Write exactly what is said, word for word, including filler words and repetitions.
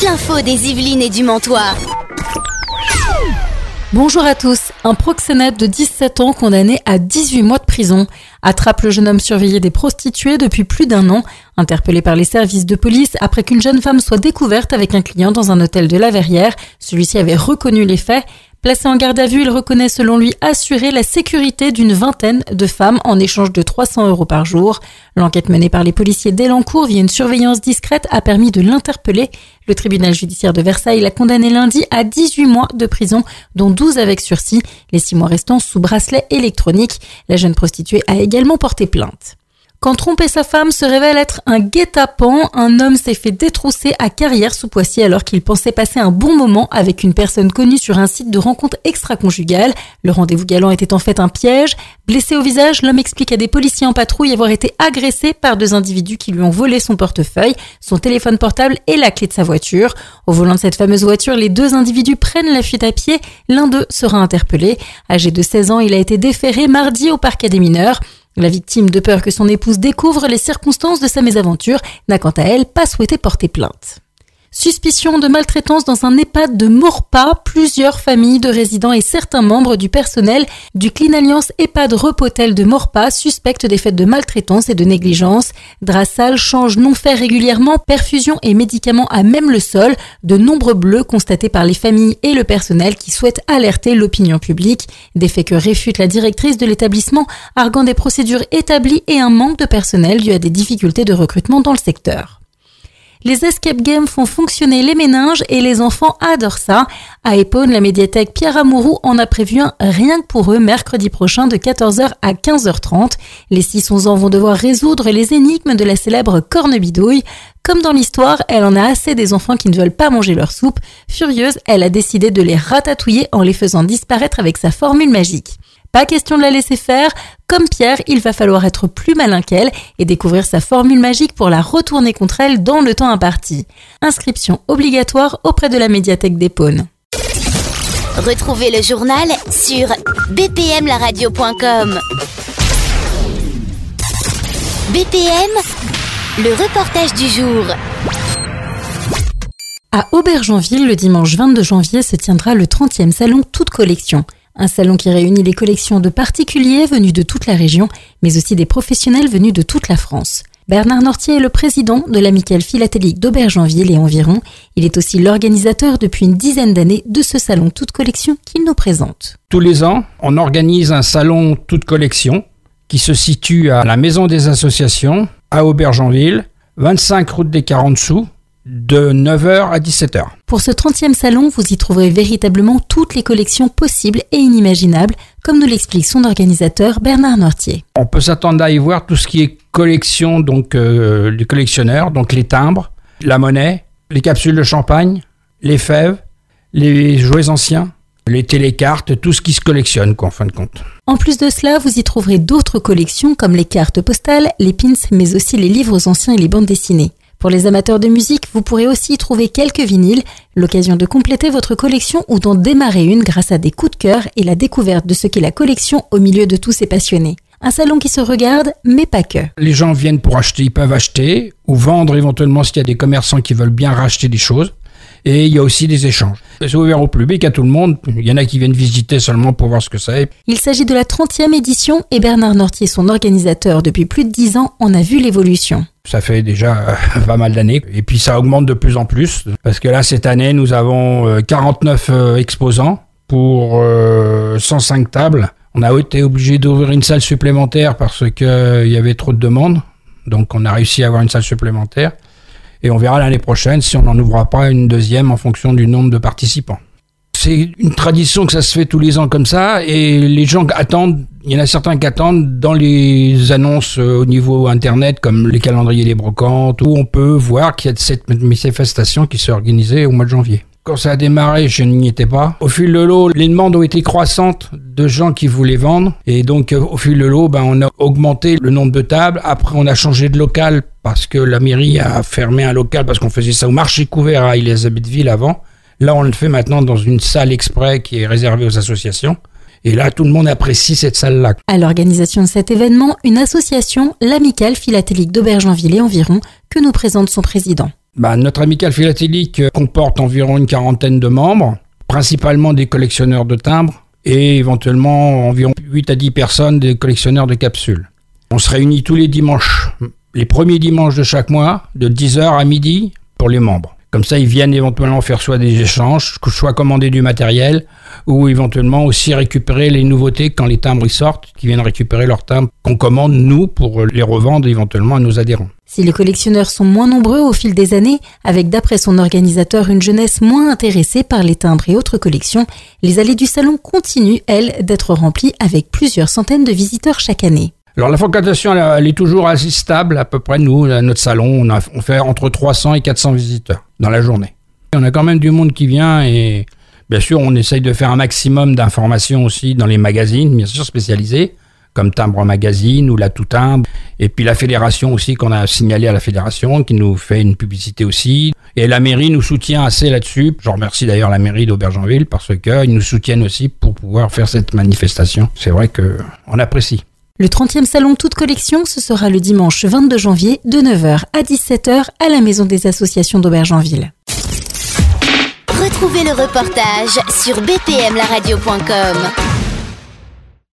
l'info des Yvelines et du Mantois. Bonjour à tous. Un proxénète de dix-sept ans condamné à dix-huit mois de prison attrape le jeune homme surveillé des prostituées depuis plus d'un an, interpellé par les services de police après qu'une jeune femme soit découverte avec un client dans un hôtel de la Verrière. Celui-ci avait reconnu les faits. Placé en garde à vue, il reconnaît selon lui assurer la sécurité d'une vingtaine de femmes en échange de trois cents euros par jour. L'enquête menée par les policiers d'Elancourt via une surveillance discrète a permis de l'interpeller. Le tribunal judiciaire de Versailles l'a condamné lundi à dix-huit mois de prison, dont douze avec sursis, les six mois restants sous bracelet électronique. La jeune prostituée a également porté plainte. Quand tromper sa femme se révèle être un guet-apens, un homme s'est fait détrousser à Carrières sous Poissy alors qu'il pensait passer un bon moment avec une personne connue sur un site de rencontre extra-conjugale. Le rendez-vous galant était en fait un piège. Blessé au visage, l'homme explique à des policiers en patrouille avoir été agressé par deux individus qui lui ont volé son portefeuille, son téléphone portable et la clé de sa voiture. Au volant de cette fameuse voiture, les deux individus prennent la fuite à pied. L'un d'eux sera interpellé. Âgé de seize ans, il a été déféré mardi au parquet des mineurs. La victime, de peur que son épouse découvre les circonstances de sa mésaventure, n'a quant à elle pas souhaité porter plainte. Suspicion de maltraitance dans un EHPAD de Maurepas. Plusieurs familles de résidents et certains membres du personnel du Clean Alliance EHPAD Repotel de Maurepas suspectent des faits de maltraitance et de négligence. Draps sales, change non faits régulièrement, perfusion et médicaments à même le sol. De nombreux bleus constatés par les familles et le personnel qui souhaitent alerter l'opinion publique. Des faits que réfute la directrice de l'établissement, arguant des procédures établies et un manque de personnel dû à des difficultés de recrutement dans le secteur. Les escape games font fonctionner les méninges et les enfants adorent ça. À Épône, la médiathèque Pierre Amouroux en a prévu un rien que pour eux mercredi prochain de quatorze heures à quinze heures trente. Les six onze ans vont devoir résoudre les énigmes de la célèbre cornebidouille. Comme dans l'histoire, elle en a assez des enfants qui ne veulent pas manger leur soupe. Furieuse, elle a décidé de les ratatouiller en les faisant disparaître avec sa formule magique. Pas question de la laisser faire. Comme Pierre, il va falloir être plus malin qu'elle et découvrir sa formule magique pour la retourner contre elle dans le temps imparti. Inscription obligatoire auprès de la médiathèque d'Épône. Retrouvez le journal sur b p m la radio point com. B P M, le reportage du jour. À Aubergenville, le dimanche vingt-deux janvier, se tiendra le trentième salon Toute Collection. Un salon qui réunit les collections de particuliers venus de toute la région, mais aussi des professionnels venus de toute la France. Bernard Nortier est le président de l'Amicale philatélique d'Aubergenville et environ. Il est aussi l'organisateur depuis une dizaine d'années de ce salon Toute Collection qu'il nous présente. Tous les ans, on organise un salon Toute Collection qui se situe à la Maison des Associations, à Aubergenville, vingt-cinq route des quarante sous, de neuf heures à dix-sept heures. Pour ce trentième salon, vous y trouverez véritablement toutes les collections possibles et inimaginables, comme nous l'explique son organisateur Bernard Nortier. On peut s'attendre à y voir tout ce qui est collection, donc euh, les collectionneurs, donc les timbres, la monnaie, les capsules de champagne, les fèves, les jouets anciens, les télécartes, tout ce qui se collectionne, quoi, en fin de compte. En plus de cela, vous y trouverez d'autres collections comme les cartes postales, les pins, mais aussi les livres anciens et les bandes dessinées. Pour les amateurs de musique, vous pourrez aussi y trouver quelques vinyles, l'occasion de compléter votre collection ou d'en démarrer une grâce à des coups de cœur et la découverte de ce qu'est la collection au milieu de tous ces passionnés. Un salon qui se regarde, mais pas que. Les gens viennent pour acheter, ils peuvent acheter ou vendre éventuellement s'il y a des commerçants qui veulent bien racheter des choses. Et il y a aussi des échanges. C'est ouvert au public, à tout le monde. Il y en a qui viennent visiter seulement pour voir ce que c'est. Il s'agit de la trentième édition et Bernard Nortier, son organisateur depuis plus de dix ans, en a vu l'évolution. Ça fait déjà euh, pas mal d'années. Et puis ça augmente de plus en plus. Parce que là, cette année, nous avons euh, quarante-neuf euh, exposants pour euh, cent cinq tables. On a été obligé d'ouvrir une salle supplémentaire parce qu'il euh, y avait trop de demandes. Donc on a réussi à avoir une salle supplémentaire. Et on verra l'année prochaine si on n'en ouvrira pas une deuxième en fonction du nombre de participants. C'est une tradition que ça se fait tous les ans comme ça et les gens attendent, il y en a certains qui attendent dans les annonces au niveau internet comme les calendriers des brocantes où on peut voir qu'il y a cette manifestation qui s'est organisée au mois de janvier. Quand ça a démarré, je n'y étais pas. Au fil de l'eau, les demandes ont été croissantes de gens qui voulaient vendre. Et donc, au fil de l'eau, ben, on a augmenté le nombre de tables. Après, on a changé de local parce que la mairie a fermé un local parce qu'on faisait ça au marché couvert à Élisabethville avant. Là, on le fait maintenant dans une salle exprès qui est réservée aux associations. Et là, tout le monde apprécie cette salle-là. À l'organisation de cet événement, une association, l'Amicale philatélique d'Aubergenville et environ, que nous présente son président. Bah, notre amicale philatélique comporte environ une quarantaine de membres, principalement des collectionneurs de timbres et éventuellement environ huit à dix personnes des collectionneurs de capsules. On se réunit tous les dimanches, les premiers dimanches de chaque mois, de dix heures à midi pour les membres. Comme ça, ils viennent éventuellement faire soit des échanges, soit commander du matériel, ou éventuellement aussi récupérer les nouveautés quand les timbres y sortent, qui viennent récupérer leurs timbres qu'on commande, nous, pour les revendre éventuellement à nos adhérents. Si les collectionneurs sont moins nombreux au fil des années, avec d'après son organisateur une jeunesse moins intéressée par les timbres et autres collections, les allées du salon continuent, elles, d'être remplies avec plusieurs centaines de visiteurs chaque année. Alors la fréquentation, elle, elle est toujours assez stable, à peu près. Nous, à notre salon, on, a, on fait entre trois cents et quatre cents visiteurs dans la journée. On a quand même du monde qui vient et bien sûr, on essaye de faire un maximum d'informations aussi dans les magazines, bien sûr spécialisés, comme Timbre Magazine ou la Tout Timbre. Et puis la fédération aussi, qu'on a signalé à la fédération, qui nous fait une publicité aussi. Et la mairie nous soutient assez là-dessus. Je remercie d'ailleurs la mairie d'Aubergenville parce qu'ils nous soutiennent aussi pour pouvoir faire cette manifestation. C'est vrai qu'on apprécie. Le trentième salon Toute Collection, ce sera le dimanche vingt-deux janvier de neuf heures à dix-sept heures à la Maison des Associations d'Aubergenville. Retrouvez le reportage sur b p m la radio point com.